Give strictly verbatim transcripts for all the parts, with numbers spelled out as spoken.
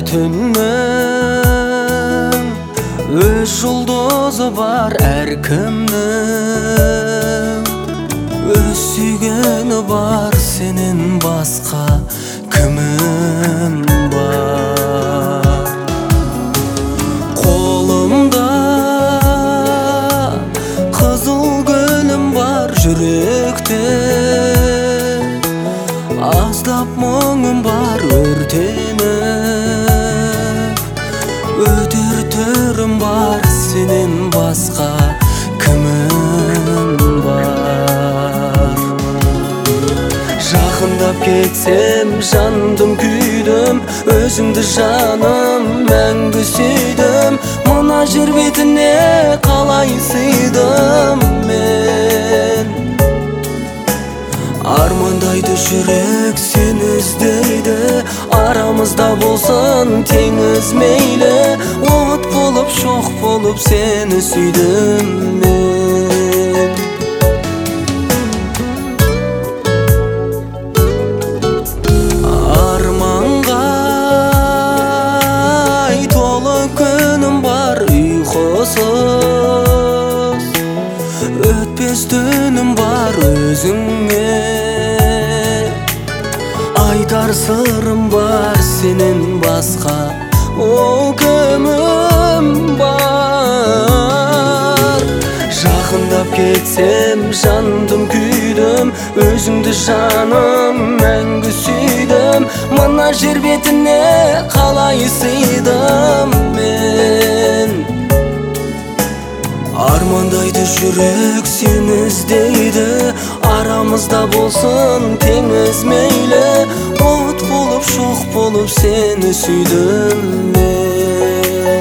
түннің өз жұлдызы бар әркімнің өз сүйгені бар сенен басқа кімім бар қолымда қызыл гүлім бар жүректе аздап мұңым бар өртеніп өтер түрім бар сенен басқа кімім бар жақындап кетсем жандым күйдім өзіңді жаным мәңгі сүйдім мына жер бетіне қалай сыйдым мен армандайды жүрек сені іздейді арамызда болсын теңіз мейлі от болып шоқ болып сені сүйдім мен арманға толы күнім бар ұйқысыз өтпес түнім бар өзіңе айтар сырым бар сенен басқа ол кімім бар жақындап кетсем жандым күйдім өзіңді жаным мәңгі сүйдім мына жер бетіне қалай сыйдым мен армандайды жүрек сені іздейді арамызда болсын теңіз мейлі от болып шоқ болып сені сүйдім мен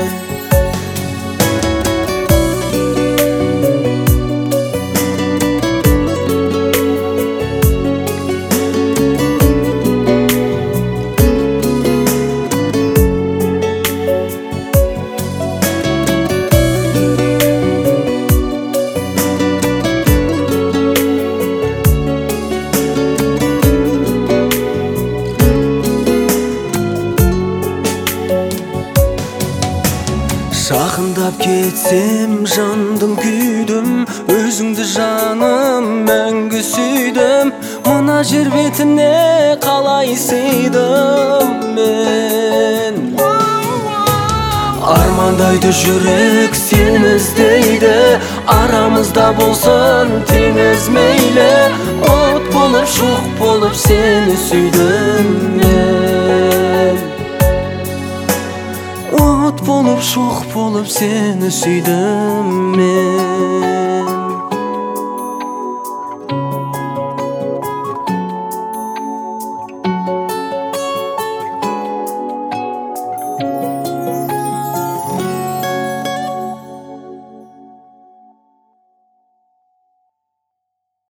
жақындап кетсем жандым күйдім өзіңді жаным мәңгі сүйдім мына жер бетіне қалай сыйдым мен армандайды жүрек сені іздейді арамызда болсын теңіз мейлі от болып шоқ болып сені сүйдім мен от болып шоқ болып сені сүйдім мен